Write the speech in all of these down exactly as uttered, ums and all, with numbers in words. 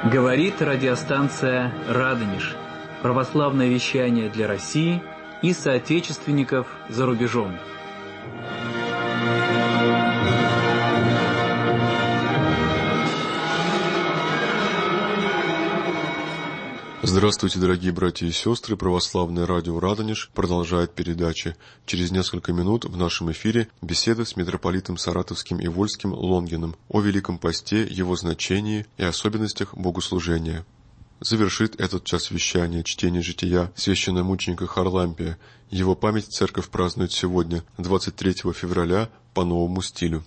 Говорит радиостанция «Радонеж». Православное вещание для России и соотечественников за рубежом. Здравствуйте, дорогие братья и сестры! Православное радио «Радонеж» продолжает передачи. Через несколько минут в нашем эфире беседа с митрополитом Саратовским и Вольским Лонгиным о Великом Посте, его значении и особенностях богослужения. Завершит этот час вещания чтение жития священномученика Харлампия. Его память церковь празднует сегодня, двадцать третьего февраля, по новому стилю.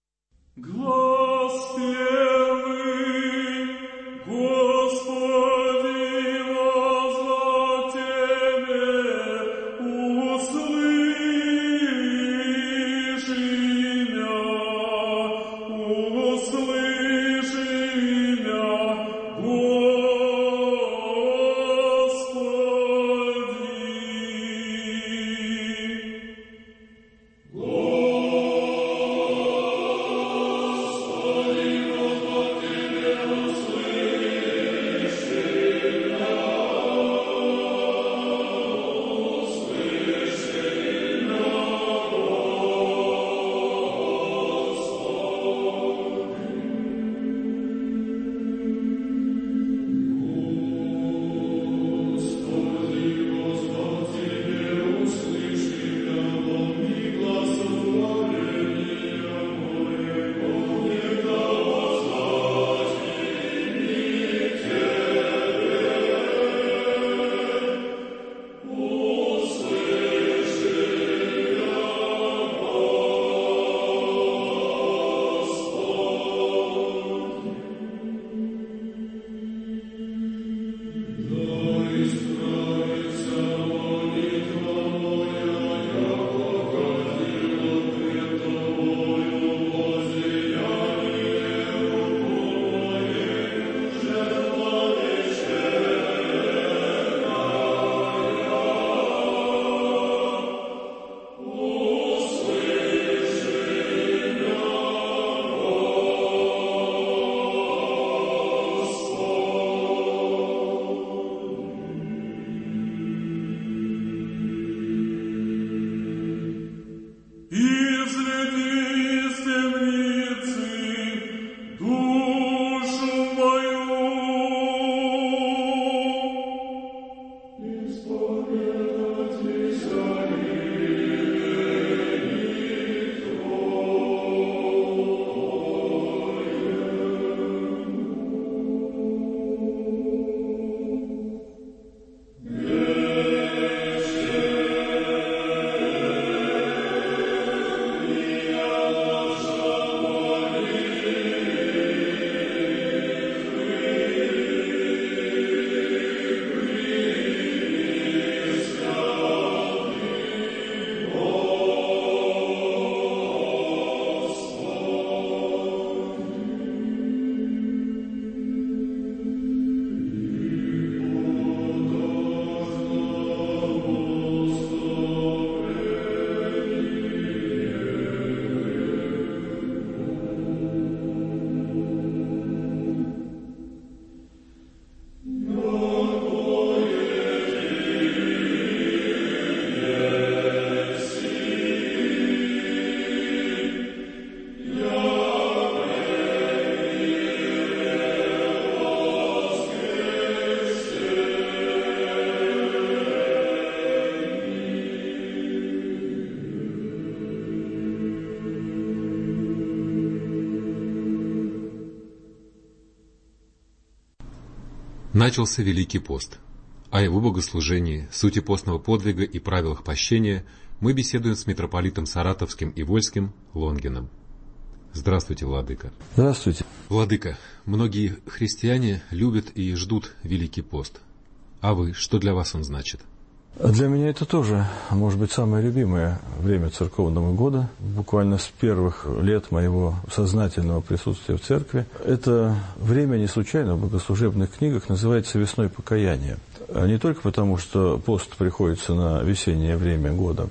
Начался Великий пост. О его богослужении, сути постного подвига и правилах пощения мы беседуем с митрополитом Саратовским и Вольским Лонгиным. Здравствуйте, владыка. Здравствуйте. Владыка, многие христиане любят и ждут Великий пост. А вы, что для вас он значит? Для меня это тоже, может быть, самое любимое время церковного года. Буквально с первых лет моего сознательного присутствия в церкви. Это время не случайно в богослужебных книгах называется «Весной покаяния». Не только потому, что пост приходится на весеннее время года,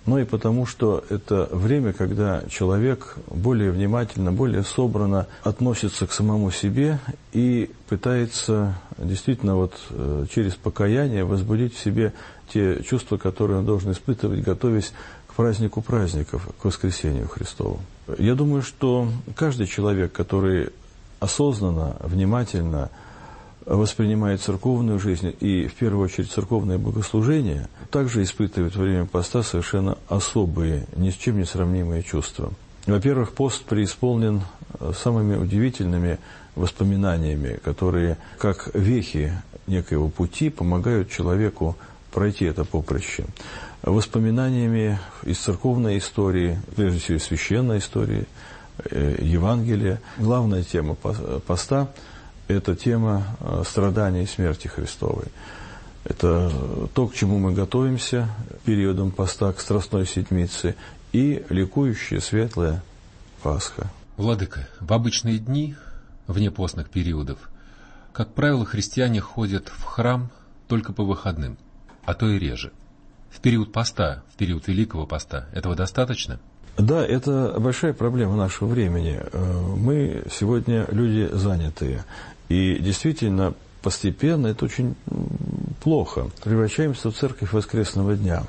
но и потому, что это время, когда человек более внимательно, более собранно относится к самому себе и пытается действительно вот через покаяние возбудить в себе те чувства, которые он должен испытывать, готовясь к празднику праздников, к воскресению Христову. Я думаю, что каждый человек, который осознанно, внимательно воспринимает церковную жизнь и, в первую очередь, церковное богослужение, также испытывает во время поста совершенно особые, ни с чем не сравнимые чувства. Во-первых, пост преисполнен самыми удивительными воспоминаниями, которые, как вехи некоего пути, помогают человеку пройти это поприще. Воспоминаниями из церковной истории, прежде всего, священной истории, Евангелия. Главная тема поста – это тема страдания и смерти Христовой. Это то, к чему мы готовимся периодом поста, к Страстной Седмице, и ликующая светлая Пасха. Владыка, в обычные дни, вне постных периодов, как правило, христиане ходят в храм только по выходным, а то и реже. В период поста, в период Великого поста, этого достаточно? Да, это большая проблема нашего времени. Мы сегодня люди занятые. И действительно, постепенно это очень плохо. Превращаемся в церковь воскресного дня,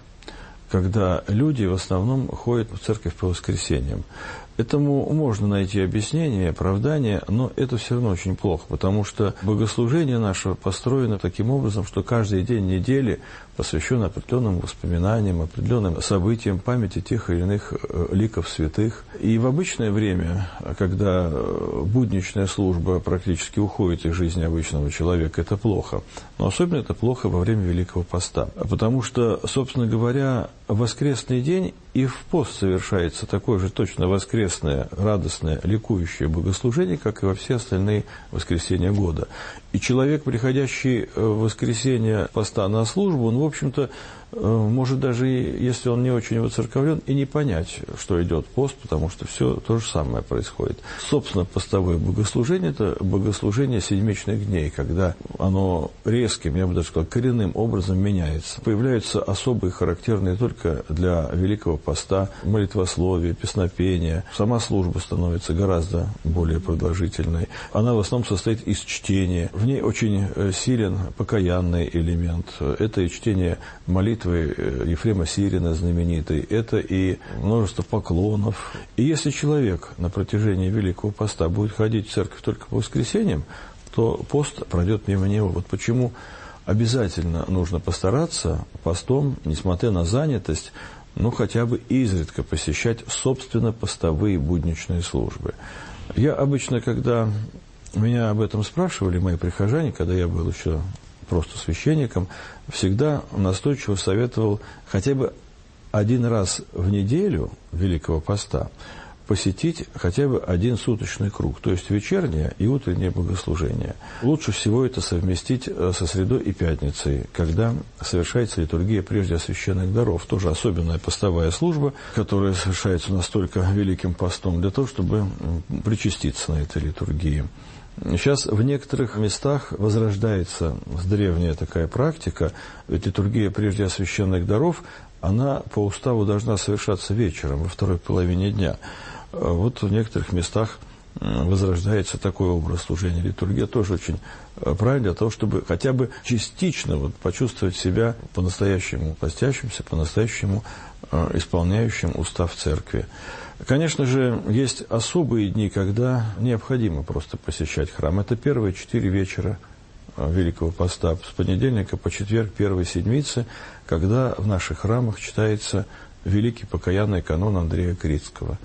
когда люди в основном ходят в церковь по воскресеньям. Этому можно найти объяснение, оправдание, но это все равно очень плохо, потому что богослужение наше построено таким образом, что каждый день недели посвящен определенным воспоминаниям, определенным событиям, памяти тех или иных ликов святых. И в обычное время, когда будничная служба практически уходит из жизни обычного человека, это плохо. Но особенно это плохо во время Великого Поста. Потому что, собственно говоря, в воскресный день и в пост совершается такое же точно воскресное, радостное, ликующее богослужение, как и во все остальные воскресенья года. И человек, приходящий в воскресенье поста на службу, он, в общем-то, может даже, если он не очень воцерковлен, и не понять, что идет пост, потому что все то же самое происходит. Собственно, постовое богослужение – это богослужение седмичных дней, когда оно резким, я бы даже сказал, коренным образом меняется. Появляются особые, характерные только для Великого Поста молитвословие, песнопение. Сама служба становится гораздо более продолжительной. Она в основном состоит из чтения. В ней очень силен покаянный элемент. Это и чтение молитвы Ефрема Сирина знаменитой, это и множество поклонов. И если человек на протяжении Великого Поста будет ходить в церковь только по воскресеньям, то пост пройдет мимо него. Вот почему обязательно нужно постараться постом, несмотря на занятость, ну, хотя бы изредка посещать, собственно, постовые будничные службы. Я обычно, когда меня об этом спрашивали мои прихожане, когда я был еще просто священником, всегда настойчиво советовал хотя бы один раз в неделю Великого Поста посетить хотя бы один суточный круг, то есть вечернее и утреннее богослужение. Лучше всего это совместить со средой и пятницей, когда совершается литургия прежде освященных даров, тоже особенная постовая служба, которая совершается настолько Великим Постом, для того, чтобы причаститься на этой литургии. Сейчас в некоторых местах возрождается древняя такая практика, ведь литургия прежде освященных даров, она по уставу должна совершаться вечером, во второй половине дня. Вот в некоторых местах возрождается такой образ служения. Литургия тоже очень правильно, для того, чтобы хотя бы частично вот почувствовать себя по-настоящему постящимся, по-настоящему исполняющим устав церкви. Конечно же, есть особые дни, когда необходимо просто посещать храм. Это первые четыре вечера Великого Поста, с понедельника по четверг первой седмицы, когда в наших храмах читается великий покаянный канон Андрея Критского.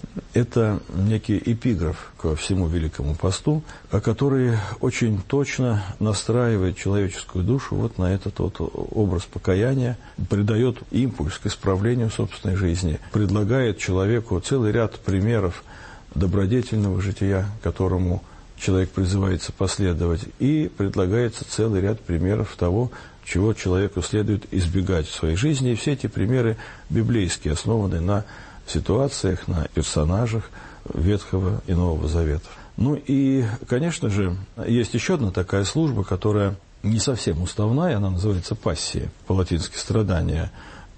Это некий эпиграф ко всему Великому Посту, который очень точно настраивает человеческую душу вот на этот вот образ покаяния, придает импульс к исправлению собственной жизни, предлагает человеку целый ряд примеров добродетельного жития, которому человек призывается последовать, и предлагается целый ряд примеров того, чего человеку следует избегать в своей жизни. И все эти примеры библейские, основаны на ситуациях, на персонажах Ветхого и Нового Завета. Ну и, конечно же, есть еще одна такая служба, которая не совсем уставная, она называется пассия, по-латински страдания.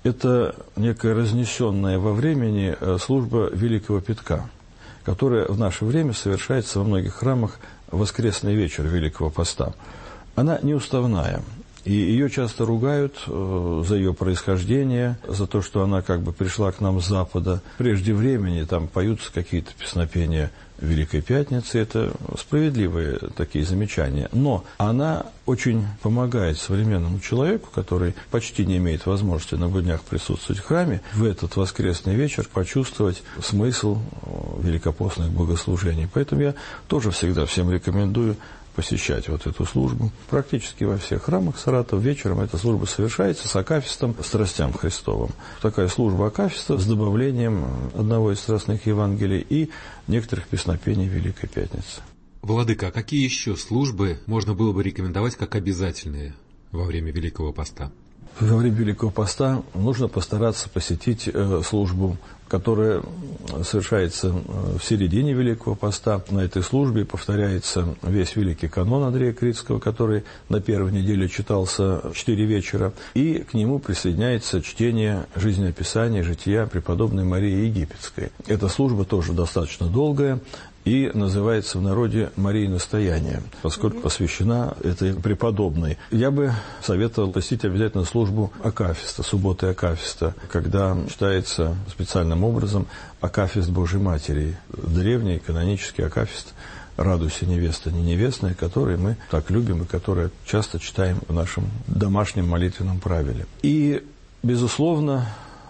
Это некая разнесенная во времени служба Великого Пятка, которая в наше время совершается во многих храмах в воскресный вечер Великого Поста. Она неуставная. И ее часто ругают э, за ее происхождение, за то, что она как бы пришла к нам с Запада. Прежде времени там поются какие-то песнопения Великой Пятницы. Это справедливые такие замечания. Но она очень помогает современному человеку, который почти не имеет возможности на буднях присутствовать в храме, в этот воскресный вечер почувствовать смысл великопостных богослужений. Поэтому я тоже всегда всем рекомендую посещать вот эту службу. Практически во всех храмах Саратова вечером эта служба совершается с акафистом «Страстям Христовым». Такая служба акафиста с добавлением одного из страстных Евангелий и некоторых песнопений Великой Пятницы. Владыка, а какие еще службы можно было бы рекомендовать как обязательные во время Великого Поста? Во время Великого Поста нужно постараться посетить э, службу, которая совершается в середине Великого Поста. На этой службе повторяется весь Великий канон Андрея Критского, который на первой неделе читался в четыре вечера, и к нему присоединяется чтение жизнеописания, жития преподобной Марии Египетской. Эта служба тоже достаточно долгая и называется в народе «Марии настояние», поскольку посвящена этой преподобной. Я бы советовал посетить обязательно службу акафиста, субботы акафиста, когда читается специальным образом акафист Божьей Матери, древний канонический акафист «Радуйся, невеста, не невестная», который мы так любим и который часто читаем в нашем домашнем молитвенном правиле. И, безусловно,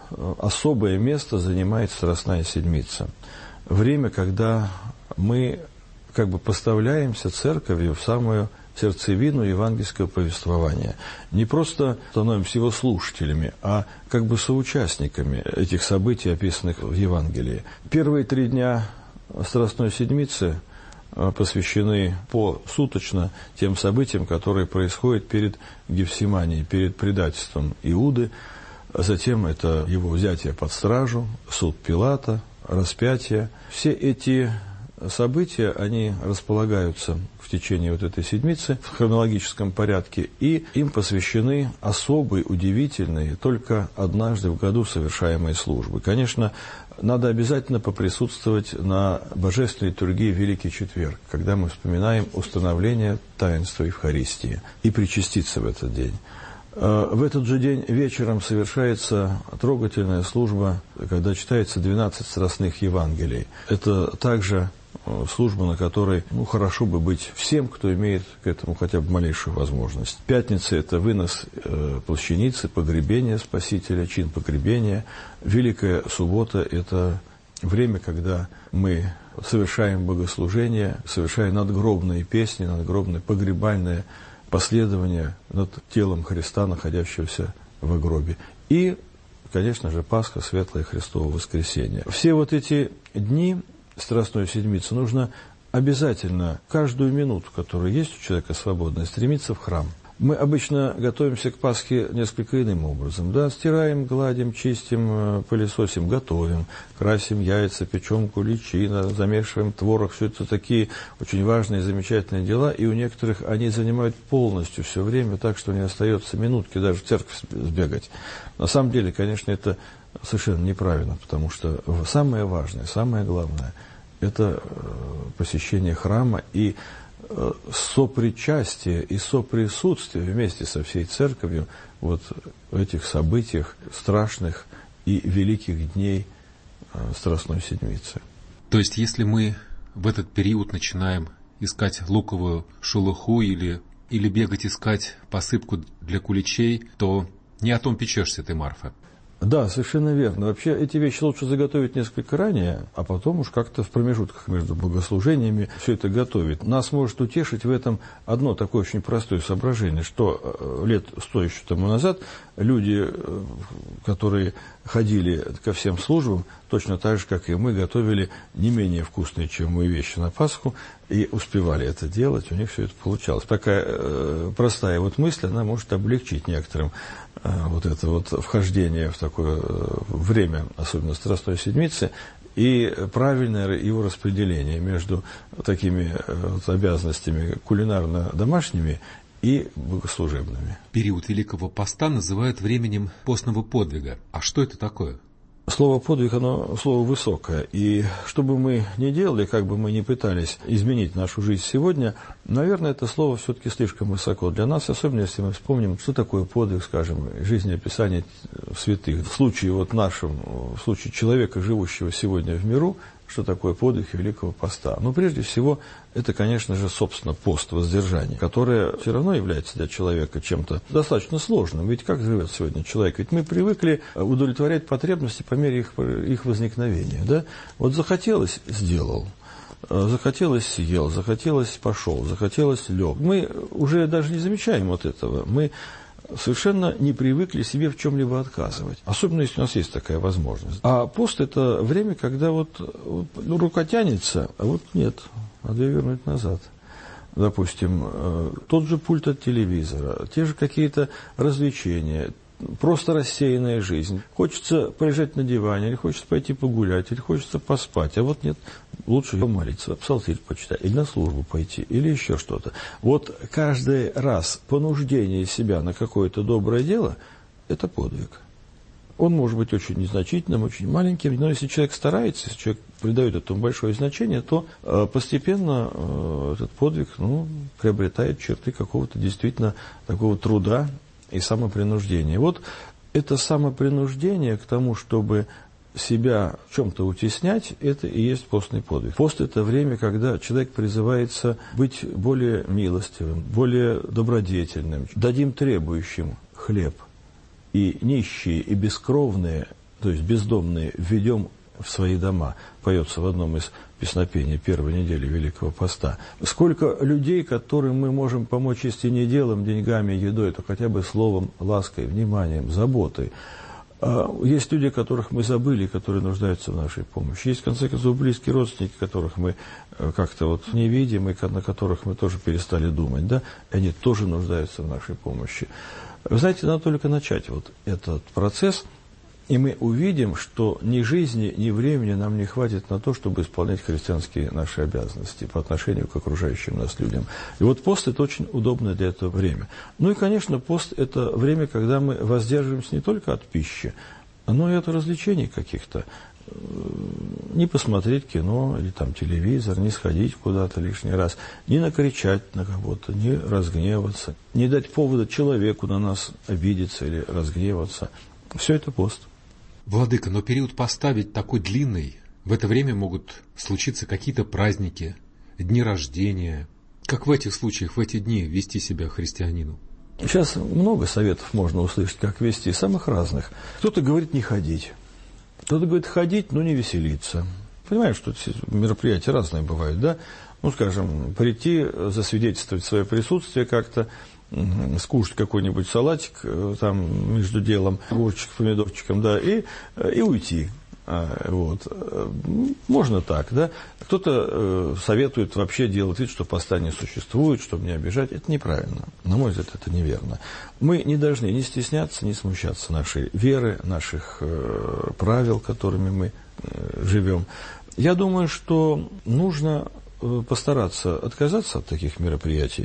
особое место занимает Страстная Седмица. Время, когда мы как бы поставляемся церковью в самую сердцевину евангельского повествования. Не просто становимся его слушателями, а как бы соучастниками этих событий, описанных в Евангелии. Первые три дня Страстной Седмицы посвящены посуточно тем событиям, которые происходят перед Гефсиманией, перед предательством Иуды. Затем это его взятие под стражу, суд Пилата, распятие. Все эти события, они располагаются в течение вот этой седмицы в хронологическом порядке, и им посвящены особые, удивительные, только однажды в году совершаемые службы. Конечно, надо обязательно поприсутствовать на божественной литургии Великий Четверг, когда мы вспоминаем установление таинства Евхаристии, и причаститься в этот день. В этот же день вечером совершается трогательная служба, когда читается двенадцать страстных Евангелий. Это также служба, на которой ну, хорошо бы быть всем, кто имеет к этому хотя бы малейшую возможность. Пятница – это вынос э, плащаницы, погребение Спасителя, чин погребения. Великая суббота – это время, когда мы совершаем богослужение, совершаем надгробные песни, надгробное погребальное последование над телом Христа, находящегося в гробе. И, конечно же, Пасха, Светлое Христово воскресенье. Все вот эти дни Страстной Седмицы нужно обязательно каждую минуту, которая есть у человека свободная, стремиться в храм. Мы обычно готовимся к Пасхе несколько иным образом. Да, стираем, гладим, чистим, пылесосим, готовим, красим яйца, печем куличи, замешиваем творог. Все это такие очень важные, замечательные дела, и у некоторых они занимают полностью все время, так что не остается минутки даже в церковь сбегать. На самом деле, конечно, это совершенно неправильно, потому что самое важное, самое главное – это посещение храма и сопричастие и соприсутствие вместе со всей церковью вот в этих событиях страшных и великих дней Страстной Седмицы. То есть, если мы в этот период начинаем искать луковую шелуху или, или бегать искать посыпку для куличей, то не о том печешься ты, Марфа. Да, совершенно верно. Вообще эти вещи лучше заготовить несколько ранее, а потом уж как-то в промежутках между богослужениями все это готовить. Нас может утешить в этом одно такое очень простое соображение, что лет сто еще тому назад люди, которые ходили ко всем службам, точно так же, как и мы, готовили не менее вкусные, чем мы, вещи на Пасху, и успевали это делать, у них все это получалось. Такая э, простая вот мысль, она может облегчить некоторым э, вот это вот вхождение в такое э, время, особенно Страстной Седмицы, и правильное его распределение между такими э, вот, обязанностями кулинарно-домашними и богослужебными. Период Великого Поста называют временем постного подвига. А что это такое? Слово «подвиг», оно слово высокое, и что бы мы ни делали, как бы мы ни пытались изменить нашу жизнь сегодня, наверное, это слово все-таки слишком высоко для нас, особенно если мы вспомним, что такое подвиг, скажем, жизнеописание святых. В случае вот нашем, в случае человека, живущего сегодня в миру, что такое подвиг Великого Поста? Ну, прежде всего, это, конечно же, собственно, пост, воздержание, которое все равно является для человека чем-то достаточно сложным. Ведь как живет сегодня человек? Ведь мы привыкли удовлетворять потребности по мере их, их возникновения. Да? Вот захотелось – сделал. Захотелось – съел, захотелось – пошел, захотелось – лег. Мы уже даже не замечаем вот этого. Мы совершенно не привыкли себе в чем-либо отказывать. Особенно, если у нас есть такая возможность. А пост – это время, когда вот, ну, рука тянется, а вот нет, надо ее вернуть назад. Допустим, тот же пульт от телевизора, те же какие-то развлечения, просто рассеянная жизнь. Хочется полежать на диване, или хочется пойти погулять, или хочется поспать. А вот нет, лучше помолиться, псалтырь почитать, или на службу пойти, или еще что-то. Вот каждый раз понуждение себя на какое-то доброе дело – это подвиг. Он может быть очень незначительным, очень маленьким, но если человек старается, если человек придает этому большое значение, то э, постепенно э, этот подвиг, ну, приобретает черты какого-то действительно такого труда и самопринуждение. Вот это самопринуждение к тому, чтобы себя в чем-то утеснять, это и есть постный подвиг. Пост – это время, когда человек призывается быть более милостивым, более добродетельным, дадим требующим хлеб, и нищие, и бескровные, то есть бездомные, введем в свои дома, поется в одном из песнопений первой недели Великого Поста. Сколько людей, которым мы можем помочь, если не делом, деньгами, едой, то хотя бы словом, лаской, вниманием, заботой. Есть люди, которых мы забыли, которые нуждаются в нашей помощи. Есть, в конце концов, близкие родственники, которых мы как-то вот не видим, и на которых мы тоже перестали думать, да? И они тоже нуждаются в нашей помощи. Вы знаете, надо только начать вот этот процесс, и мы увидим, что ни жизни, ни времени нам не хватит на то, чтобы исполнять христианские наши обязанности по отношению к окружающим нас людям. И вот пост – это очень удобное для этого время. Ну и, конечно, пост – это время, когда мы воздерживаемся не только от пищи, но и от развлечений каких-то. Не посмотреть кино или там телевизор, не сходить куда-то лишний раз, не накричать на кого-то, не разгневаться, не дать повода человеку на нас обидеться или разгневаться. Все это пост. Владыка, но период поста ведь такой длинный. В это время могут случиться какие-то праздники, дни рождения. Как в этих случаях, в эти дни вести себя христианину? Сейчас много советов можно услышать, как вести, самых разных. Кто-то говорит не ходить. Кто-то говорит ходить, но не веселиться. Понимаешь, что мероприятия разные бывают, да? Ну, скажем, прийти, засвидетельствовать свое присутствие как-то, скушать какой-нибудь салатик там между делом, огурчик, помидорчиком, да, и, и уйти. Вот. Можно так, да. Кто-то советует вообще делать вид, что поста не существует, чтобы не обижать. Это неправильно. На мой взгляд, это неверно. Мы не должны ни стесняться, ни смущаться нашей веры, наших правил, которыми мы живем. Я думаю, что нужно постараться отказаться от таких мероприятий.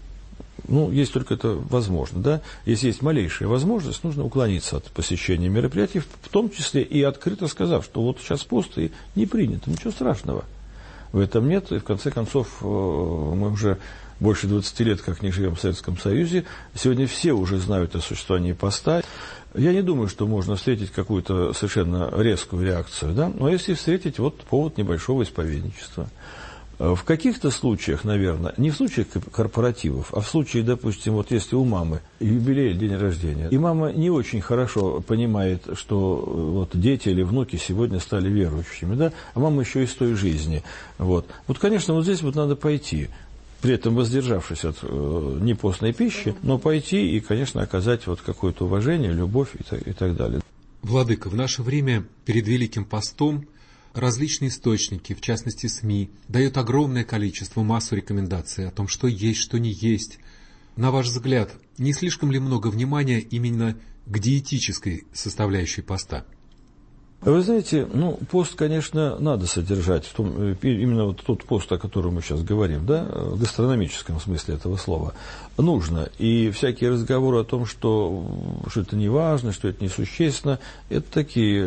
Ну, если только это возможно, да. Если есть малейшая возможность, нужно уклониться от посещения мероприятий, в том числе и открыто сказав, что вот сейчас пост и не принято, ничего страшного в этом нет. И в конце концов, мы уже больше двадцати лет как не живем в Советском Союзе, сегодня все уже знают о существовании поста. Я не думаю, что можно встретить какую-то совершенно резкую реакцию, да. Но если встретить, вот повод небольшого исповедничества. В каких-то случаях, наверное, не в случаях корпоративов, а в случае, допустим, вот если у мамы юбилей, день рождения, и мама не очень хорошо понимает, что вот дети или внуки сегодня стали верующими, да, а мама еще из той жизни. Вот, вот конечно, вот здесь вот надо пойти, при этом воздержавшись от э, непостной пищи, но пойти и, конечно, оказать вот какое-то уважение, любовь и так, и так далее. Владыка, в наше время перед Великим постом различные источники, в частности СМИ, дают огромное количество, массу рекомендаций о том, что есть, что не есть. На ваш взгляд, не слишком ли много внимания именно к диетической составляющей поста? Вы знаете, ну, пост, конечно, надо содержать, в том, именно вот тот пост, о котором мы сейчас говорим, да, в гастрономическом смысле этого слова, нужно. И всякие разговоры о том, что, что это не важно, что это несущественно, это такие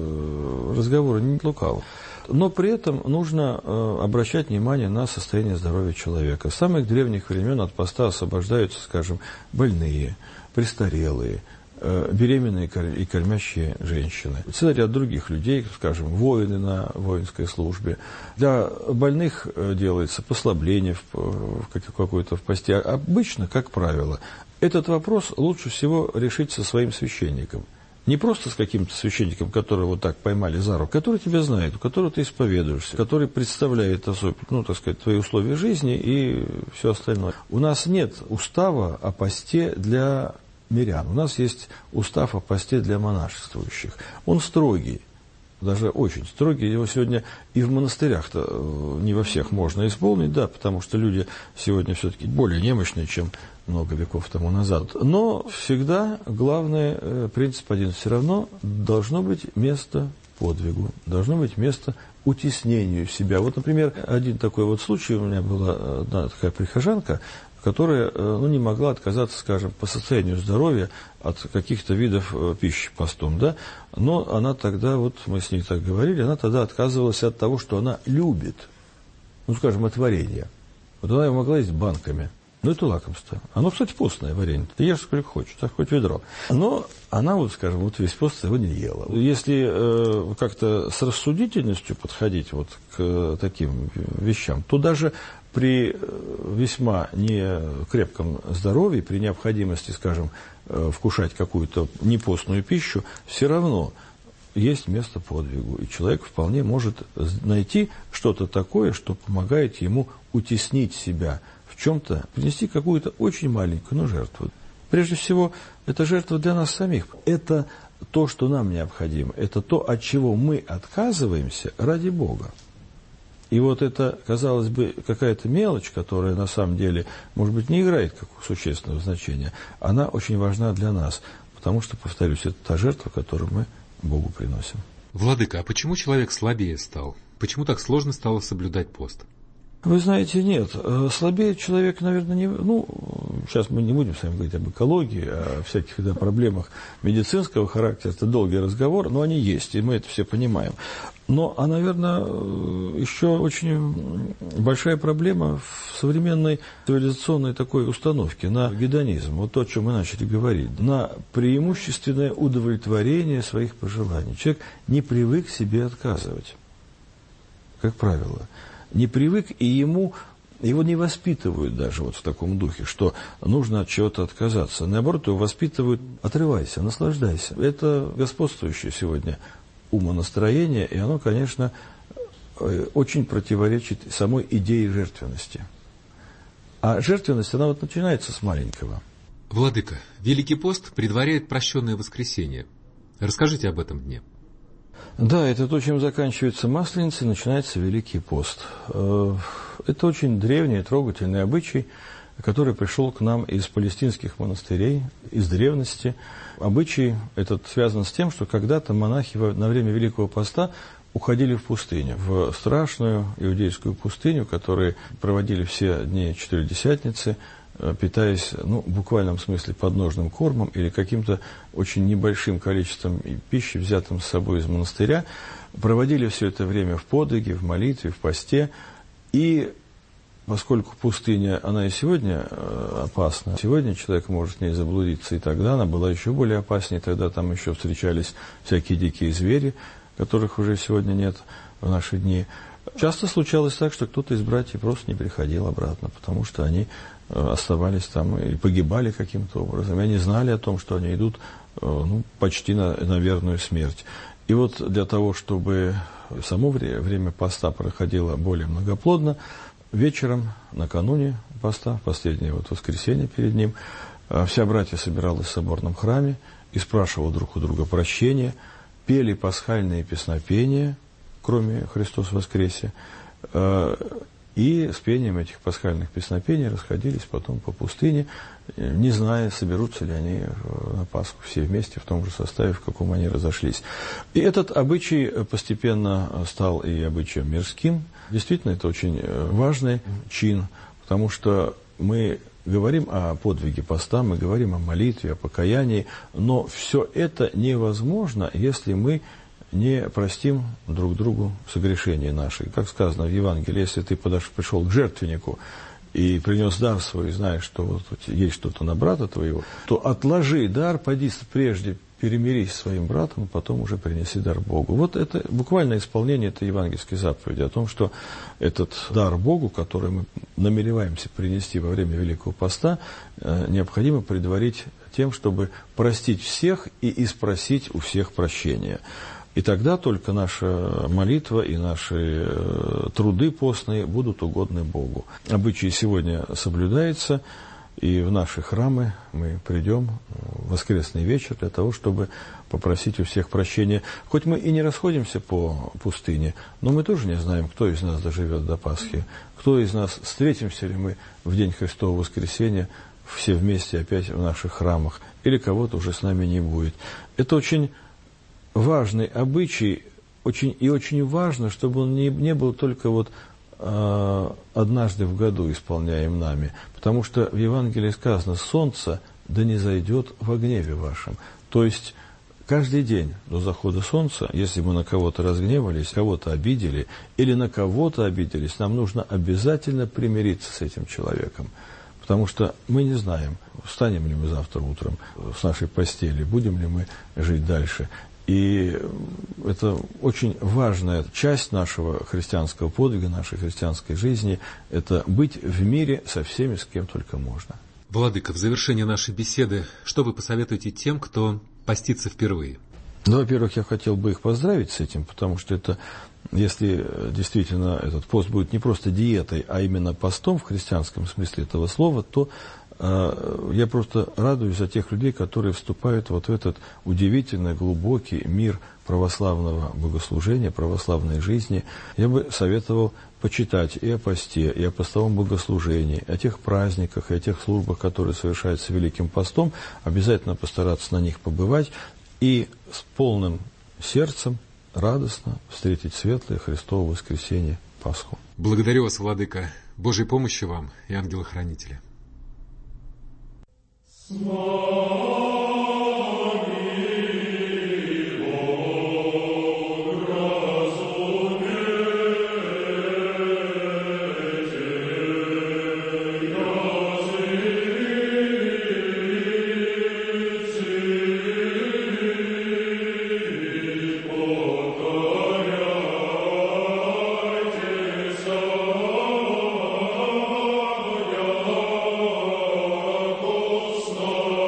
разговоры не лукавы. Но при этом нужно э, обращать внимание на состояние здоровья человека. С самых древних времен от поста освобождаются, скажем, больные, престарелые, э, беременные и кормящие женщины. Целый ряд других людей, скажем, воины на воинской службе. Для больных э, делается послабление в, в какой-то в посте. Обычно, как правило, этот вопрос лучше всего решить со своим священником. Не просто с каким-то священником, который вот так поймали за руку, который тебя знает, у которого ты исповедуешься, который представляет особенно, ну, так сказать, твои условия жизни и все остальное. У нас нет устава о посте для мирян. У нас есть устав о посте для монашествующих. Он строгий, даже очень строгий. Его сегодня и в монастырях-то не во всех можно исполнить, да, потому что люди сегодня все-таки более немощные, чем много веков тому назад. Но всегда главный принцип один. Все равно должно быть место подвигу, должно быть место утеснению себя. Вот, например, один такой вот случай, у меня была одна такая прихожанка, которая ну, не могла отказаться, скажем, по состоянию здоровья от каких-то видов пищи постом, да, но она тогда, вот мы с ней так говорили, она тогда отказывалась от того, что она любит, ну, скажем, от варенья. Вот она его могла есть банками. Ну, это лакомство. Оно, кстати, постное варенье. Ты ешь сколько хочешь, так хоть ведро. Но она, вот, скажем, вот весь пост его не ела. Если э, как-то с рассудительностью подходить вот к таким вещам, то даже при весьма некрепком здоровье, при необходимости, скажем, э, вкушать какую-то непостную пищу, все равно есть место подвигу. И человек вполне может найти что-то такое, что помогает ему утеснить себя в чем-то, принести какую-то очень маленькую, но жертву. Прежде всего, это жертва для нас самих. Это то, что нам необходимо. Это то, от чего мы отказываемся ради Бога. И вот это, казалось бы, какая-то мелочь, которая на самом деле, может быть, не играет какого существенного значения, она очень важна для нас. Потому что, повторюсь, это та жертва, которую мы Богу приносим. Владыка, а почему человек слабее стал? Почему так сложно стало соблюдать пост? Вы знаете, нет. Слабее человек, наверное, не... Ну, сейчас мы не будем с вами говорить об экологии, о всяких да, проблемах медицинского характера. Это долгий разговор, но они есть, и мы это все понимаем. Но, а, наверное, еще очень большая проблема в современной цивилизационной такой установке на гедонизм. Вот то, о чем мы начали говорить. На преимущественное удовлетворение своих пожеланий. Человек не привык себе отказывать, как правило. Не привык, и ему, его не воспитывают даже вот в таком духе, что нужно от чего-то отказаться. Наоборот, его воспитывают: отрывайся, наслаждайся. Это господствующее сегодня умонастроение, и оно, конечно, очень противоречит самой идее жертвенности. А жертвенность, она вот начинается с маленького. Владыка, Великий пост предваряет прощенное воскресенье. Расскажите об этом дне. Да, это то, чем заканчивается Масленица, и начинается Великий пост. Это очень древний, трогательный обычай, который пришел к нам из палестинских монастырей, из древности. Обычай этот связан с тем, что когда-то монахи на время Великого поста уходили в пустыню, в страшную иудейскую пустыню, которую проводили все дни Четыредесятницы, питаясь, ну, в буквальном смысле подножным кормом или каким-то очень небольшим количеством пищи, взятым с собой из монастыря, проводили все это время в подвиге, в молитве, в посте. И поскольку пустыня, она и сегодня опасна, сегодня человек может в ней заблудиться, и тогда она была еще более опаснее, тогда там еще встречались всякие дикие звери, которых уже сегодня нет в наши дни. Часто случалось так, что кто-то из братьев просто не приходил обратно, потому что они оставались там и погибали каким-то образом. И они знали о том, что они идут ну, почти на, на верную смерть. И вот для того, чтобы само время, время поста проходило более многоплодно, вечером, накануне поста, последнее вот воскресенье перед ним, вся братья собиралась в соборном храме и спрашивала друг у друга прощения, пели пасхальные песнопения, кроме «Христос воскресе», и с пением этих пасхальных песнопений расходились потом по пустыне, не зная, соберутся ли они на Пасху все вместе в том же составе, в каком они разошлись. И этот обычай постепенно стал и обычаем мирским. Действительно, это очень важный чин, потому что мы говорим о подвиге поста, мы говорим о молитве, о покаянии, но все это невозможно, если мы не простим друг другу согрешения наши. Как сказано в Евангелии, если ты подошел, пришел к жертвеннику и принес дар свой, и знаешь, что вот есть что-то на брата твоего, то отложи дар, поди прежде перемирись с своим братом, потом уже принеси дар Богу. Вот это буквально исполнение этой евангельской заповеди о том, что этот дар Богу, который мы намереваемся принести во время Великого Поста, необходимо предварить тем, чтобы простить всех и испросить у всех прощения. И тогда только наша молитва и наши труды постные будут угодны Богу. Обычай сегодня соблюдается, и в наши храмы мы придем в воскресный вечер для того, чтобы попросить у всех прощения. Хоть мы и не расходимся по пустыне, но мы тоже не знаем, кто из нас доживет до Пасхи, кто из нас, встретимся ли мы в день Христового воскресения все вместе опять в наших храмах, или кого-то уже с нами не будет. Это очень важный обычай, очень, и очень важно, чтобы он не, не был только вот э, однажды в году исполняем нами, потому что в Евангелии сказано: «Солнце да не зайдет во гневе вашем». То есть каждый день до захода солнца, если мы на кого-то разгневались, кого-то обидели или на кого-то обиделись, нам нужно обязательно примириться с этим человеком. Потому что мы не знаем, встанем ли мы завтра утром с нашей постели, будем ли мы жить дальше. И это очень важная часть нашего христианского подвига, нашей христианской жизни, это быть в мире со всеми, с кем только можно. Владыка, в завершение нашей беседы, что вы посоветуете тем, кто постится впервые? Ну, во-первых, я хотел бы их поздравить с этим, потому что это, если действительно этот пост будет не просто диетой, а именно постом в христианском смысле этого слова, то я просто радуюсь за тех людей, которые вступают вот в этот удивительный, глубокий мир православного богослужения, православной жизни. Я бы советовал почитать и о посте, и о постовом богослужении, о тех праздниках, и о тех службах, которые совершаются Великим постом. Обязательно постараться на них побывать и с полным сердцем радостно встретить светлое Христово воскресенье, Пасху. Благодарю вас, Владыка. Божьей помощи вам и ангела-хранителя. Lord.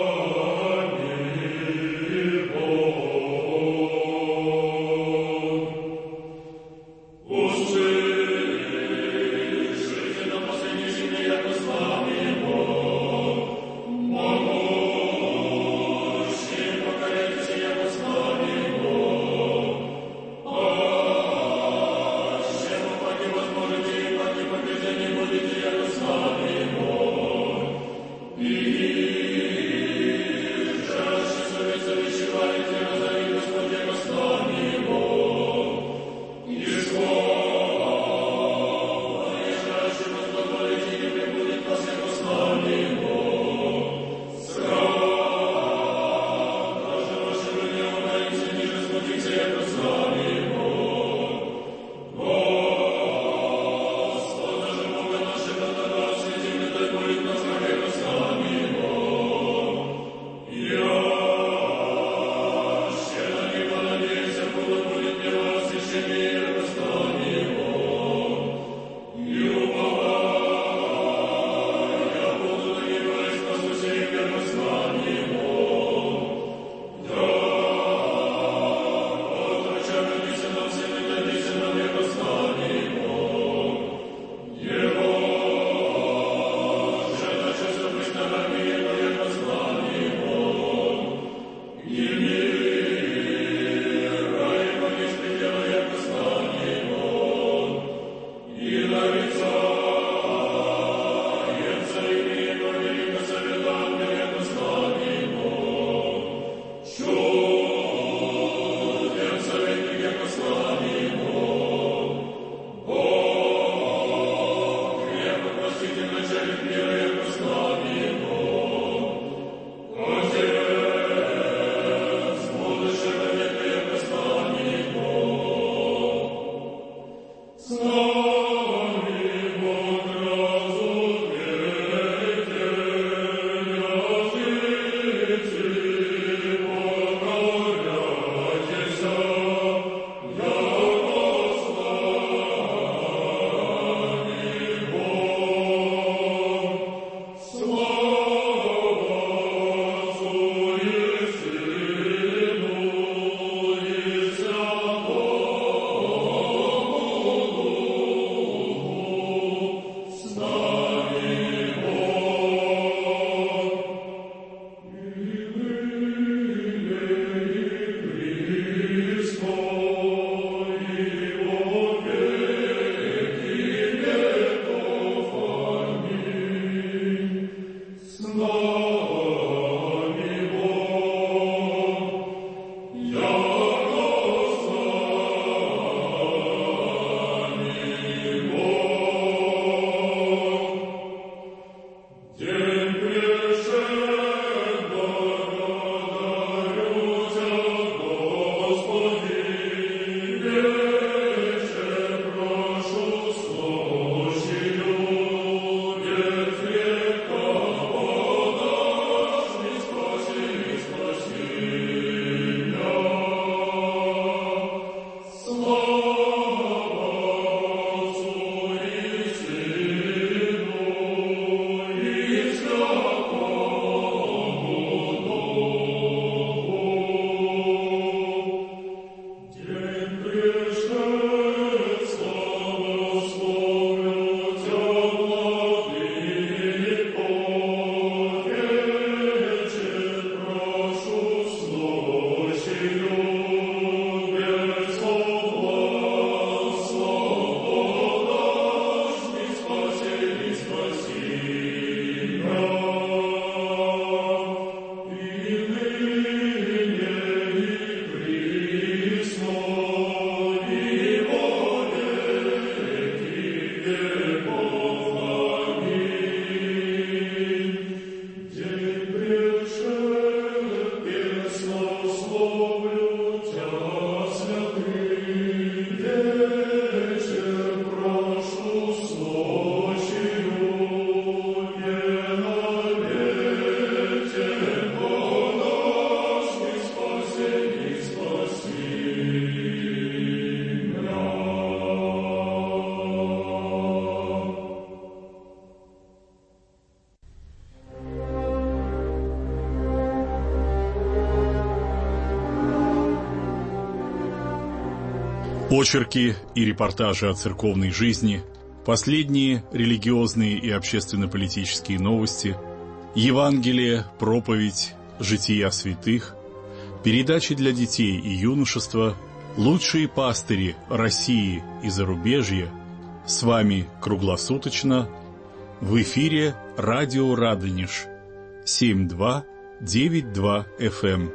Очерки и репортажи о церковной жизни, последние религиозные и общественно-политические новости, Евангелие, проповедь, жития святых, передачи для детей и юношества, лучшие пастыри России и зарубежья. С вами круглосуточно в эфире радио Радонеж семь два девять два эф эм.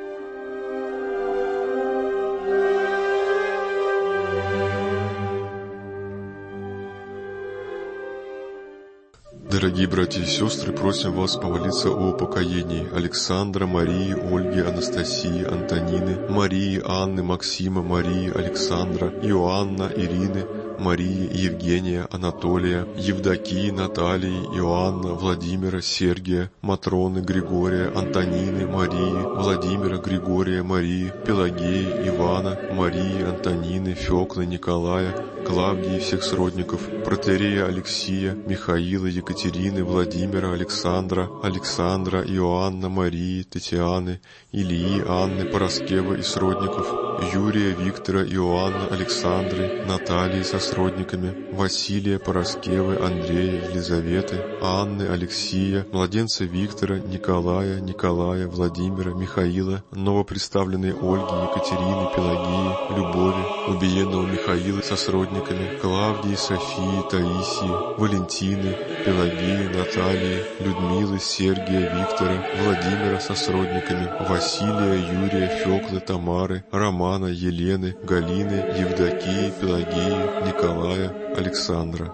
Дорогие братья и сестры, просим вас помолиться о упокоении Александра, Марии, Ольги, Анастасии, Антонины, Марии, Анны, Максима, Марии, Александра, Иоанна, Ирины, Марии, Евгения, Анатолия, Евдокии, Натальи, Иоанна, Владимира, Сергия, Матроны, Григория, Антонины, Марии, Владимира, Григория, Марии, Пелагеи, Ивана, Марии, Антонины, Феклы, Николая, Клавдии, всех сродников, протоиерея Алексия, Михаила, Екатерины, Владимира, Александра, Александра, Иоанна, Марии, Татьяны, Илии, Анны, Пороскева и сродников, Юрия, Виктора, Иоанна, Александры, Натальи со сродниками, Василия, Пороскевы, Андрея, Елизаветы, Анны, Алексия, младенца Виктора, Николая, Николая, Владимира, Михаила, новопредставленной Ольги, Екатерины, Пелагеи, Любови, убиенного Михаила со сродниками, Клавдии, Софии, Таисии, Валентины, Пелагеи, Натальи, Людмилы, Сергия, Виктора, Владимира со сродниками, Василия, Юрия, Феклы, Тамары, Романа, Елены, Галины, Евдокии, Пелагеи, Николая, Александра.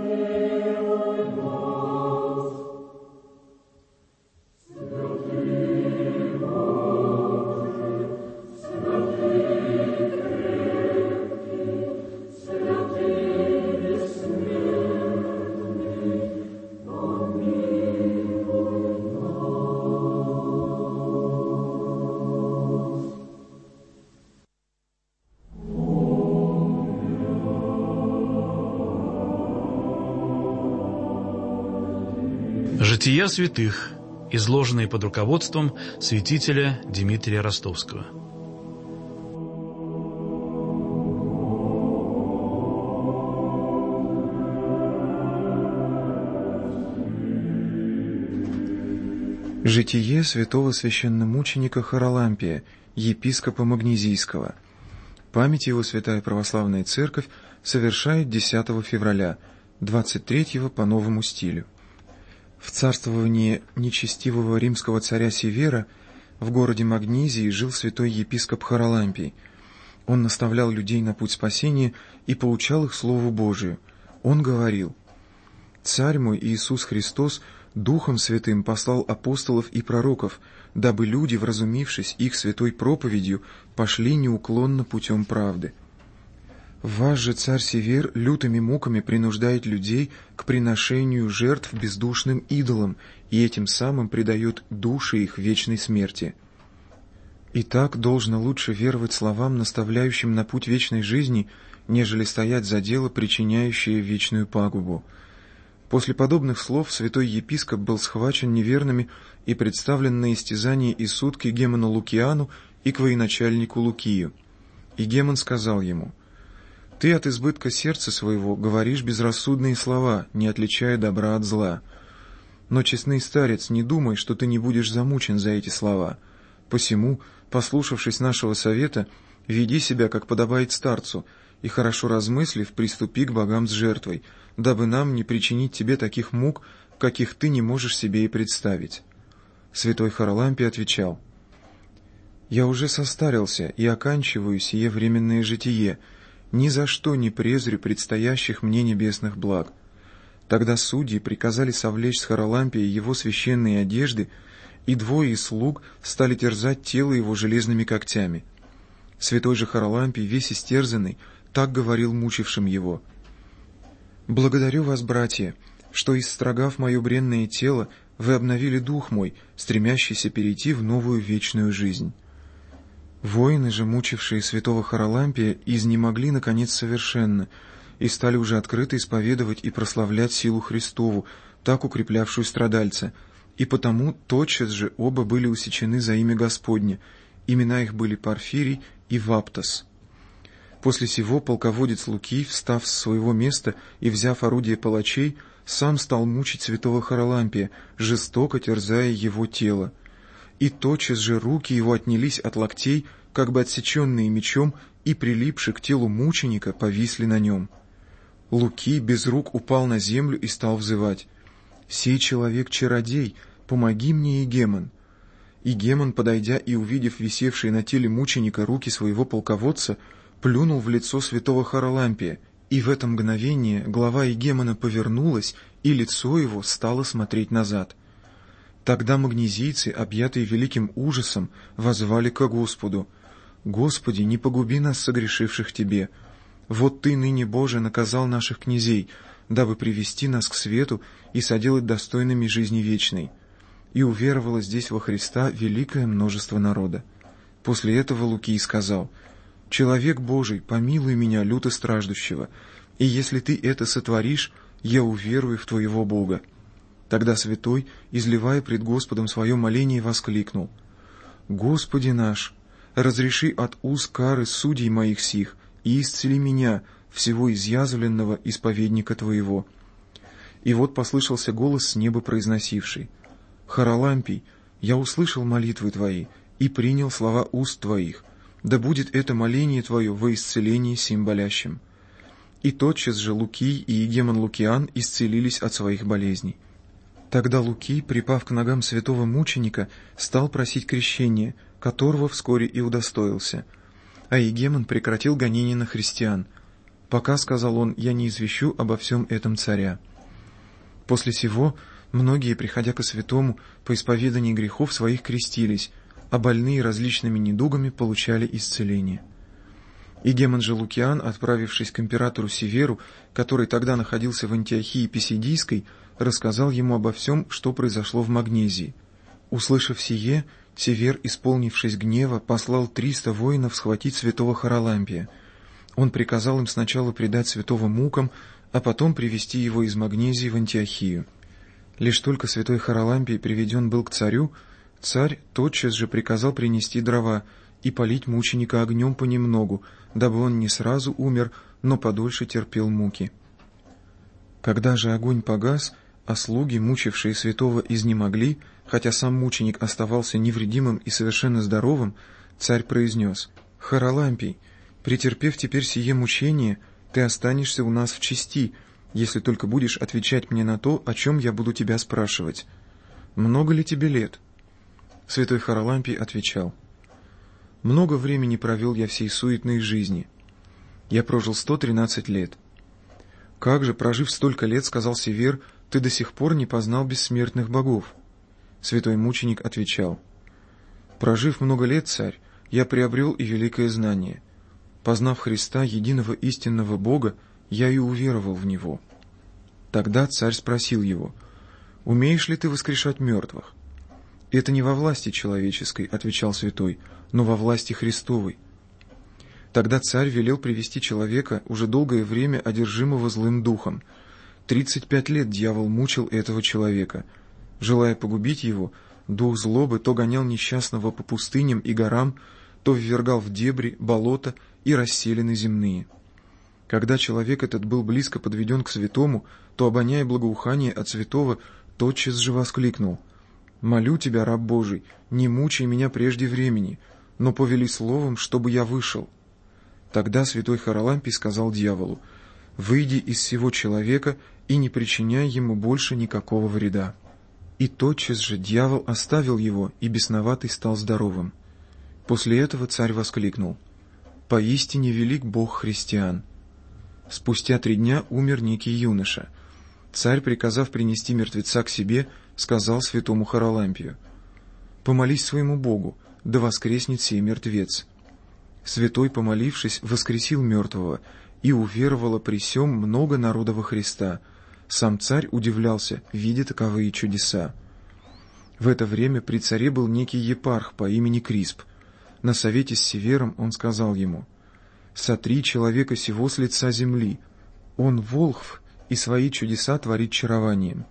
Жития святых, изложенные под руководством святителя Дмитрия Ростовского. Житие святого священномученика Харалампия, епископа Магнезийского. Память его Святая Православная Церковь совершает десятого февраля, двадцать третьего по новому стилю. В царствовании нечестивого римского царя Севера в городе Магнезии жил святой епископ Харалампий. Он наставлял людей на путь спасения и поучал их Слову Божию. Он говорил: «Царь мой Иисус Христос Духом Святым послал апостолов и пророков, дабы люди, вразумившись их святой проповедью, пошли неуклонно путем правды. Вас же царь Север лютыми муками принуждает людей к приношению жертв бездушным идолам и этим самым предает души их вечной смерти. Итак, должно лучше веровать словам, наставляющим на путь вечной жизни, нежели стоять за дело, причиняющее вечную пагубу». После подобных слов святой епископ был схвачен неверными и представлен на истязание и суд к игумену Лукиану и к военачальнику Лукию. Игумен сказал ему: «Ты от избытка сердца своего говоришь безрассудные слова, не отличая добра от зла. Но, честный старец, не думай, что ты не будешь замучен за эти слова. Посему, послушавшись нашего совета, веди себя, как подобает старцу, и, хорошо размыслив, приступи к богам с жертвой, дабы нам не причинить тебе таких мук, каких ты не можешь себе и представить». Святой Харалампий отвечал: «Я уже состарился и оканчиваю сие временное житие, ни за что не презрю предстоящих мне небесных благ». Тогда судьи приказали совлечь с Харалампия его священные одежды, и двое из слуг стали терзать тело его железными когтями. Святой же Харалампий, весь истерзанный, так говорил мучившим его: «Благодарю вас, братья, что, истрогав мое бренное тело, вы обновили дух мой, стремящийся перейти в новую вечную жизнь». Воины же, мучившие святого Харалампия, изнемогли, наконец, совершенно, и стали уже открыто исповедовать и прославлять силу Христову, так укреплявшую страдальца, и потому тотчас же оба были усечены за имя Господне, имена их были Порфирий и Ваптас. После сего полководец Лукий, встав с своего места и взяв орудие палачей, сам стал мучить святого Харалампия, жестоко терзая его тело. И тотчас же руки его отнялись от локтей, как бы отсеченные мечом, и, прилипши к телу мученика, повисли на нем. Лукий без рук упал на землю и стал взывать: «Сей человек чародей, помоги мне, Игемон!» Игемон, подойдя и увидев висевшие на теле мученика руки своего полководца, плюнул в лицо святого Харалампия, и в это мгновение голова Игемона повернулась, и лицо его стало смотреть назад. Тогда магнезийцы, объятые великим ужасом, воззвали ко Господу: «Господи, не погуби нас, согрешивших Тебе! Вот Ты, ныне, Боже, наказал наших князей, дабы привести нас к свету и соделать достойными жизни вечной». И уверовало здесь во Христа великое множество народа. После этого Лукий сказал: «Человек Божий, помилуй меня, люто страждущего, и если Ты это сотворишь, я уверую в Твоего Бога». Тогда святой, изливая пред Господом свое моление, воскликнул: «Господи наш, разреши от уз кары судей моих сих и исцели меня, всего изъязвленного исповедника Твоего». И вот послышался голос с неба, произносивший: «Харалампий, я услышал молитвы твои и принял слова уст твоих, да будет это моление твое во исцелении сим болящим». И тотчас же Лукий и Игемон Лукиан исцелились от своих болезней. Тогда Лукий, припав к ногам святого мученика, стал просить крещения, которого вскоре и удостоился. А Игемон прекратил гонение на христиан. «Пока, — сказал он, — я не извещу обо всем этом царя». После сего многие, приходя ко святому, по исповедании грехов своих крестились, а больные различными недугами получали исцеление. Игемон же Лукиан, отправившись к императору Северу, который тогда находился в Антиохии Писидийской, рассказал ему обо всем, что произошло в Магнезии. Услышав сие, Север, исполнившись гнева, послал триста воинов схватить святого Харалампия. Он приказал им сначала предать святого мукам, а потом привести его из Магнезии в Антиохию. Лишь только святой Харалампий приведен был к царю, царь тотчас же приказал принести дрова и полить мученика огнем понемногу, дабы он не сразу умер, но подольше терпел муки. Когда же огонь погас, а слуги, мучившие святого, изнемогли, хотя сам мученик оставался невредимым и совершенно здоровым, царь произнес: «Харалампий, претерпев теперь сие мучение, ты останешься у нас в чести, если только будешь отвечать мне на то, о чем я буду тебя спрашивать. Много ли тебе лет?» Святой Харалампий отвечал: «Много времени провел я в сей суетной жизни. Я прожил сто тринадцать лет». «Как же, прожив столько лет, — сказал Север, — ты до сих пор не познал бессмертных богов?» Святой мученик отвечал: «Прожив много лет, царь, я приобрел и великое знание. Познав Христа, единого истинного Бога, я и уверовал в Него». Тогда царь спросил его: «Умеешь ли ты воскрешать мертвых?» «Это не во власти человеческой, — отвечал святой, — но во власти Христовой». Тогда царь велел привести человека, уже долгое время одержимого злым духом. Тридцать пять лет дьявол мучил этого человека. Желая погубить его, дух злобы то гонял несчастного по пустыням и горам, то ввергал в дебри, болота и расселины земные. Когда человек этот был близко подведен к святому, то, обоняя благоухание от святого, тотчас же воскликнул: «Молю тебя, раб Божий, не мучай меня прежде времени, но повели словом, чтобы я вышел». Тогда святой Харалампий сказал дьяволу: «Выйди из сего человека и не причиняй ему больше никакого вреда». И тотчас же дьявол оставил его, и бесноватый стал здоровым. После этого царь воскликнул: «Поистине велик Бог христиан». Спустя три дня умер некий юноша. Царь, приказав принести мертвеца к себе, сказал святому Харалампию: «Помолись своему Богу, да воскреснет сей мертвец». Святой, помолившись, воскресил мертвого, и уверовало при сем много народа во Христа. Сам царь удивлялся, видя таковые чудеса. В это время при царе был некий епарх по имени Крисп. На совете с Севером он сказал ему: «Сотри человека сего с лица земли. Он волхв, и свои чудеса творит чарованием».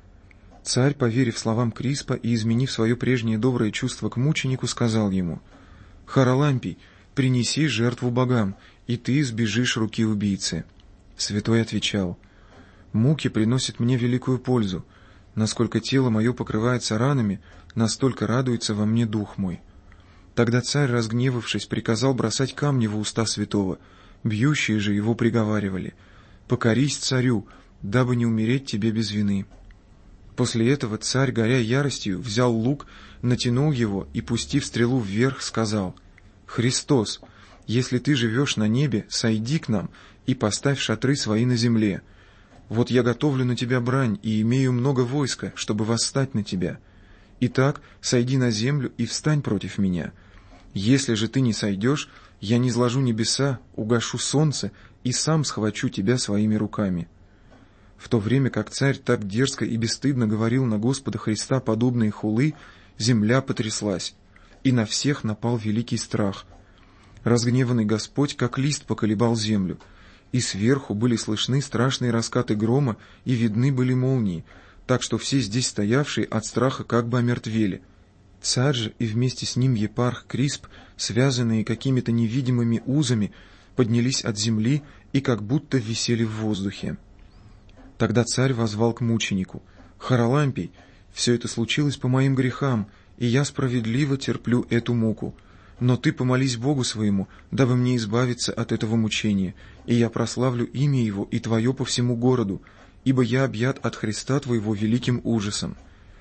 Царь, поверив словам Криспа и изменив свое прежнее доброе чувство к мученику, сказал ему: «Харалампий, принеси жертву богам, и ты избежишь руки убийцы». Святой отвечал: «Муки приносят мне великую пользу. Насколько тело мое покрывается ранами, настолько радуется во мне дух мой». Тогда царь, разгневавшись, приказал бросать камни в уста святого. Бьющие же его приговаривали: «Покорись царю, дабы не умереть тебе без вины». После этого царь, горя яростью, взял лук, натянул его и, пустив стрелу вверх, сказал: «Христос, если ты живешь на небе, сойди к нам и поставь шатры свои на земле. Вот я готовлю на тебя брань и имею много войска, чтобы восстать на тебя. Итак, сойди на землю и встань против меня. Если же ты не сойдешь, я низложу небеса, угашу солнце и сам схвачу тебя своими руками». В то время как царь так дерзко и бесстыдно говорил на Господа Христа подобные хулы, земля потряслась, и на всех напал великий страх. Разгневанный Господь, как лист, поколебал землю, и сверху были слышны страшные раскаты грома, и видны были молнии, так что все здесь стоявшие от страха как бы омертвели. Царь же и вместе с ним епарх Крисп, связанные какими-то невидимыми узами, поднялись от земли и как будто висели в воздухе. Тогда царь воззвал к мученику: «Харалампий, все это случилось по моим грехам, и я справедливо терплю эту муку. Но ты помолись Богу своему, дабы мне избавиться от этого мучения, и я прославлю имя его и твое по всему городу, ибо я объят от Христа твоего великим ужасом».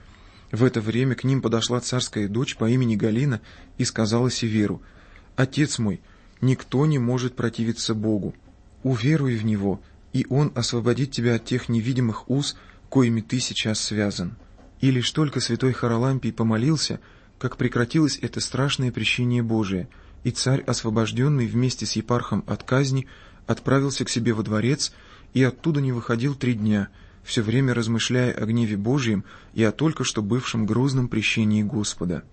В это время к ним подошла царская дочь по имени Галина и сказала Северу: «Отец мой, никто не может противиться Богу. Уверуй в Него, и Он освободит тебя от тех невидимых уз, коими ты сейчас связан». И лишь только святой Харалампий помолился, как прекратилось это страшное прещение Божие, и царь, освобожденный вместе с епархом от казни, отправился к себе во дворец и оттуда не выходил три дня, все время размышляя о гневе Божьем и о только что бывшем грозном прещении Господа.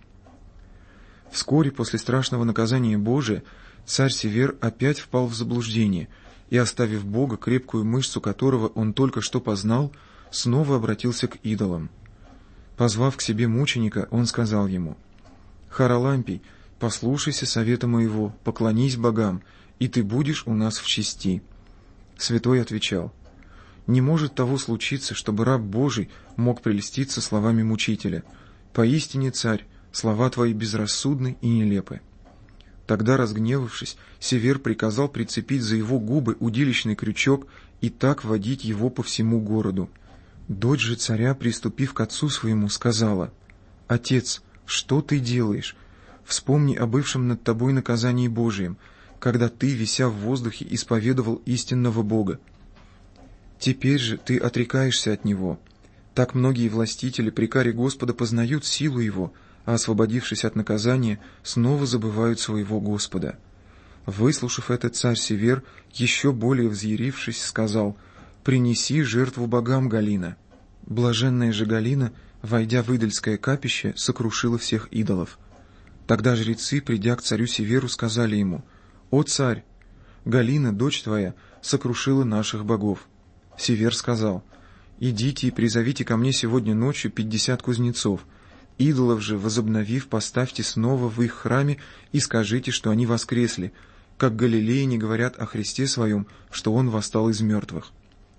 Вскоре после страшного наказания Божия царь Север опять впал в заблуждение и, оставив Бога, крепкую мышцу которого он только что познал, снова обратился к идолам. Позвав к себе мученика, он сказал ему: «Харалампий, послушайся совета моего, поклонись богам, и ты будешь у нас в чести». Святой отвечал: «Не может того случиться, чтобы раб Божий мог прельститься словами мучителя. Поистине, царь, слова твои безрассудны и нелепы». Тогда, разгневавшись, Север приказал прицепить за его губы удилищный крючок и так водить его по всему городу. Дочь же царя, приступив к отцу своему, сказала: «Отец, что ты делаешь? Вспомни о бывшем над тобой наказании Божием, когда ты, вися в воздухе, исповедовал истинного Бога. Теперь же ты отрекаешься от Него. Так многие властители при каре Господа познают силу Его, а, освободившись от наказания, снова забывают своего Господа». Выслушав это, царь Север, еще более взъярившись, сказал: «Принеси жертву богам, Галина». Блаженная же Галина, войдя в идольское капище, сокрушила всех идолов. Тогда жрецы, придя к царю Северу, сказали ему: «О царь, Галина, дочь твоя, сокрушила наших богов». Север сказал: «Идите и призовите ко мне сегодня ночью пятьдесят кузнецов. Идолов же, возобновив, поставьте снова в их храме и скажите, что они воскресли, как галилеяне говорят о Христе своем, что Он восстал из мертвых».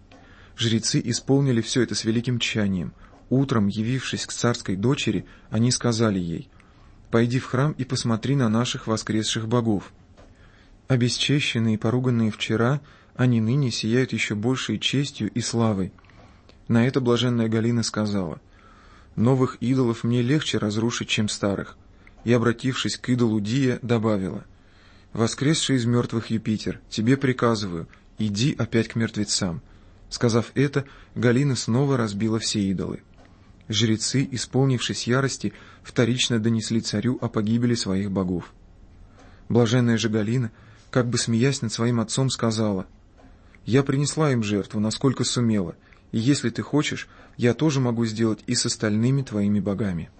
Жрецы исполнили все это с великим тщанием. Утром, явившись к царской дочери, они сказали ей: «Пойди в храм и посмотри на наших воскресших богов. Обесчещенные и поруганные вчера, они ныне сияют еще большей честью и славой». На это блаженная Галина сказала: «Новых идолов мне легче разрушить, чем старых». И, обратившись к идолу Дия, добавила: «Воскресший из мертвых Юпитер, тебе приказываю, иди опять к мертвецам». Сказав это, Галина снова разбила все идолы. Жрецы, исполнившись ярости, вторично донесли царю о погибели своих богов. Блаженная же Галина, как бы смеясь над своим отцом, сказала: «Я принесла им жертву, насколько сумела, и если ты хочешь, я тоже могу сделать и с остальными твоими богами».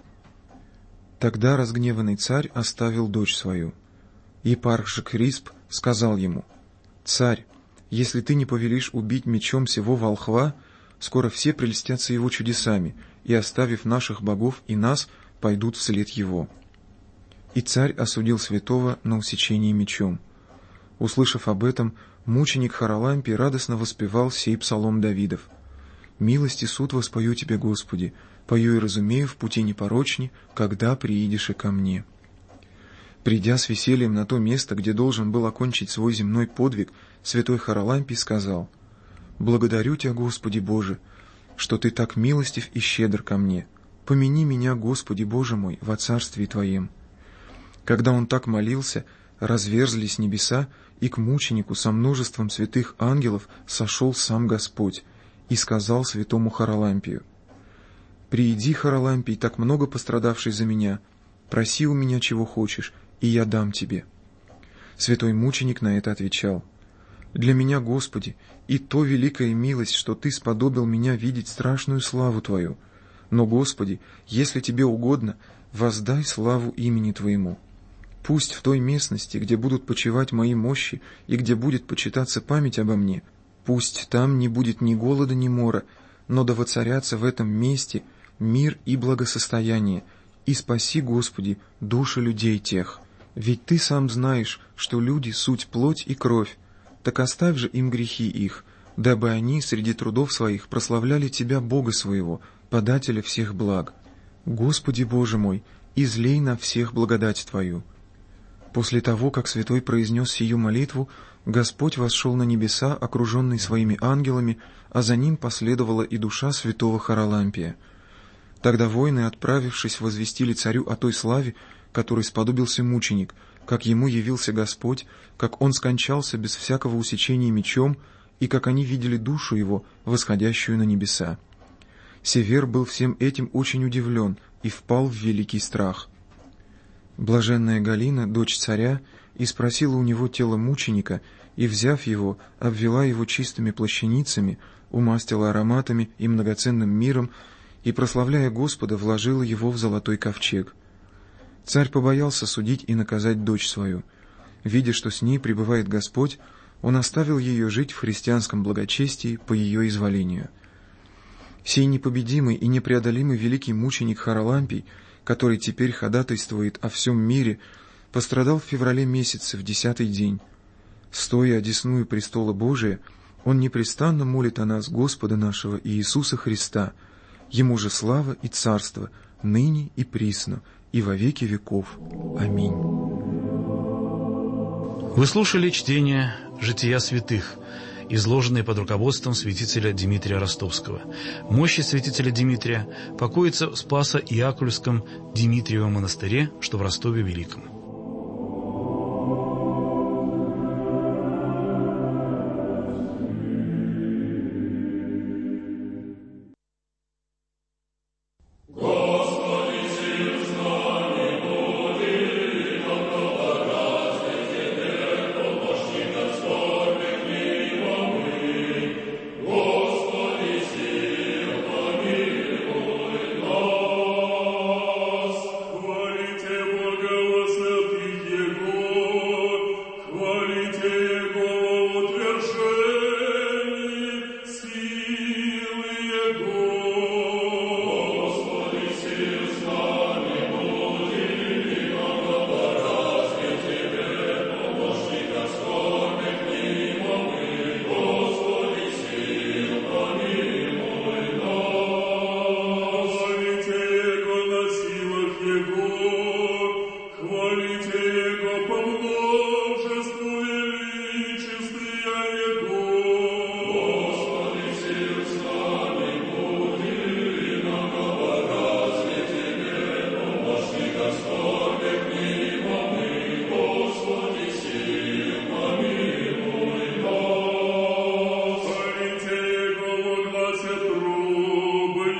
Тогда разгневанный царь оставил дочь свою. Епарх же Крисп сказал ему: «Царь, если ты не повелишь убить мечом сего волхва, скоро все прельстятся его чудесами, и, оставив наших богов и нас, пойдут вслед его». И царь осудил святого на усечение мечом. Услышав об этом, мученик Харалампий радостно воспевал сей псалом Давидов. «Милость и суд воспою Тебе, Господи, пою и разумею в пути непорочни, когда приидешь и ко мне». Придя с весельем на то место, где должен был окончить свой земной подвиг, святой Харалампий сказал: «Благодарю Тебя, Господи Боже, что Ты так милостив и щедр ко мне. Помяни меня, Господи Боже мой, во царствии Твоем». Когда он так молился, разверзлись небеса, и к мученику со множеством святых ангелов сошел сам Господь и сказал святому Харалампию: «Прииди, Харалампий, так много пострадавший за меня, проси у меня чего хочешь, и я дам тебе». Святой мученик на это отвечал: «Для меня, Господи, и то великая милость, что Ты сподобил меня видеть страшную славу Твою. Но, Господи, если Тебе угодно, воздай славу имени Твоему. Пусть в той местности, где будут почивать мои мощи и где будет почитаться память обо мне, пусть там не будет ни голода, ни мора, но да воцарятся в этом месте мир и благосостояние, и спаси, Господи, души людей тех. Ведь Ты сам знаешь, что люди — суть плоть и кровь, так оставь же им грехи их, дабы они среди трудов своих прославляли Тебя, Бога своего, подателя всех благ. Господи Боже мой, излей на всех благодать Твою». После того, как святой произнес сию молитву, Господь восшел на небеса, окруженный своими ангелами, а за ним последовала и душа святого Харалампия. Тогда воины, отправившись, возвестили царю о той славе, которой сподобился мученик, как ему явился Господь, как он скончался без всякого усечения мечом, и как они видели душу его, восходящую на небеса. Север был всем этим очень удивлен и впал в великий страх. Блаженная Галина, дочь царя, и спросила у него тело мученика, и, взяв его, обвела его чистыми плащаницами, умастила ароматами и многоценным миром, и, прославляя Господа, вложила его в золотой ковчег. Царь побоялся судить и наказать дочь свою. Видя, что с ней пребывает Господь, он оставил ее жить в христианском благочестии по ее изволению. Сей непобедимый и непреодолимый великий мученик Харалампий, который теперь ходатайствует о всем мире, пострадал в феврале месяце, в десятый день. Стоя одесную престола Божия, он непрестанно молит о нас Господа нашего Иисуса Христа. Ему же слава и царство, ныне и присно, и во веки веков. Аминь. Вы слушали чтение «Жития святых», изложенные под руководством святителя Дмитрия Ростовского. Мощи святителя Дмитрия покоятся в Спасо-Иакульском Дмитриевом монастыре, что в Ростове Великом.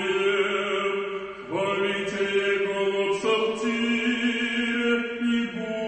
Хвалите Его в псалтире и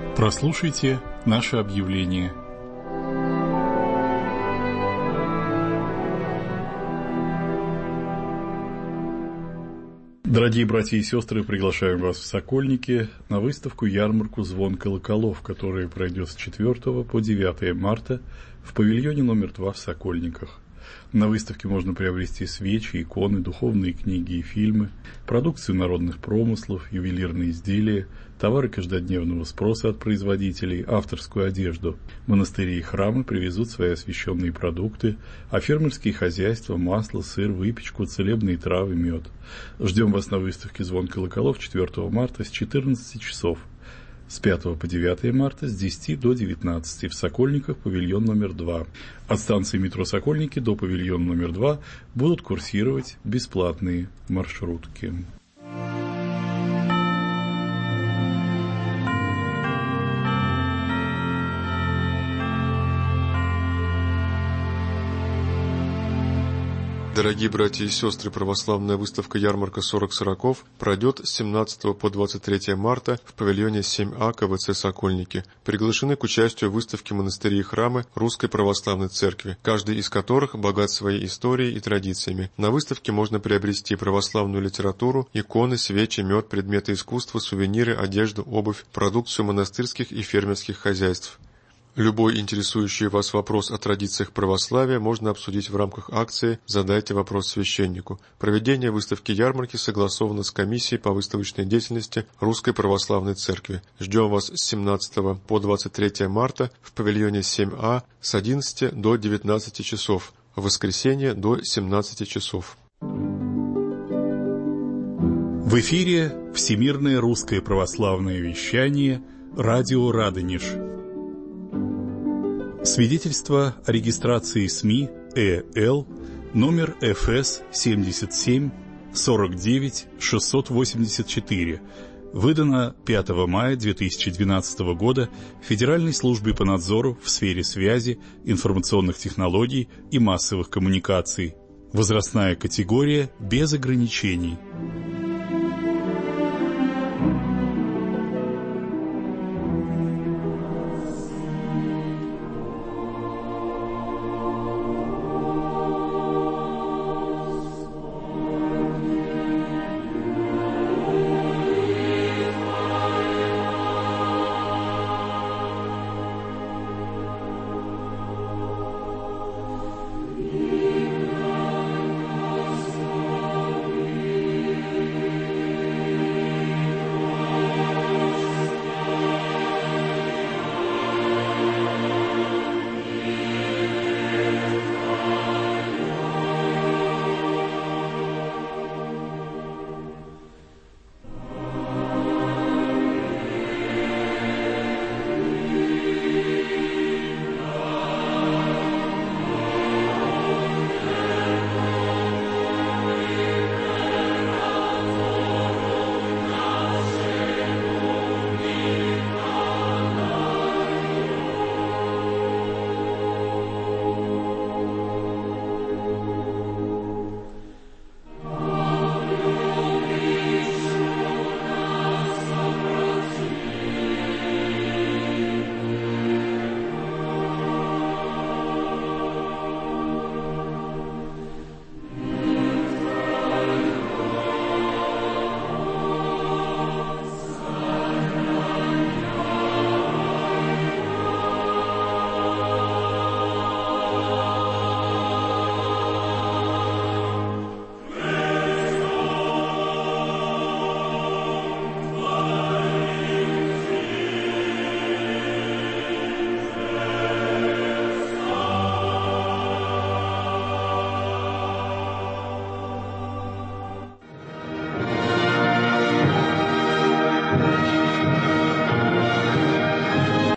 Прослушайте наше объявление. Дорогие братья и сестры, приглашаем вас в Сокольники на выставку-ярмарку «Звон колоколов», которая пройдет с четвёртого по девятое марта в павильоне номер два в Сокольниках. На выставке можно приобрести свечи, иконы, духовные книги и фильмы, продукцию народных промыслов, ювелирные изделия, товары каждодневного спроса от производителей, авторскую одежду. Монастыри и храмы привезут свои освященные продукты, а фермерские хозяйства – масло, сыр, выпечку, целебные травы, мед. Ждем вас на выставке «Звон колоколов» четвёртого марта с четырнадцати часов. С пятого по девятое марта с десяти до девятнадцати в Сокольниках, павильон номер два. От станции метро Сокольники до павильона номер два будут курсировать бесплатные маршрутки. Дорогие братья и сестры, православная выставка «Ярмарка сорок сороков» пройдет с семнадцатого по двадцать третье марта в павильоне семь А Ка Вэ Цэ «Сокольники». Приглашены к участию в выставке монастыри и храмы Русской Православной Церкви, каждый из которых богат своей историей и традициями. На выставке можно приобрести православную литературу, иконы, свечи, мед, предметы искусства, сувениры, одежду, обувь, продукцию монастырских и фермерских хозяйств. Любой интересующий вас вопрос о традициях православия можно обсудить в рамках акции «Задайте вопрос священнику». Проведение выставки-ярмарки согласовано с комиссией по выставочной деятельности Русской Православной Церкви. Ждем вас с семнадцатого по двадцать третье марта в павильоне семь А с одиннадцати до девятнадцати часов, в воскресенье до семнадцати часов. В эфире Всемирное русское православное вещание «Радио Радонеж». Свидетельство о регистрации СМИ Э Л номер Эф Эс семьдесят семь сорок девять шестьсот восемьдесят четыре, выдано пятого мая две тысячи двенадцатого года Федеральной службой по надзору в сфере связи, информационных технологий и массовых коммуникаций. Возрастная категория без ограничений.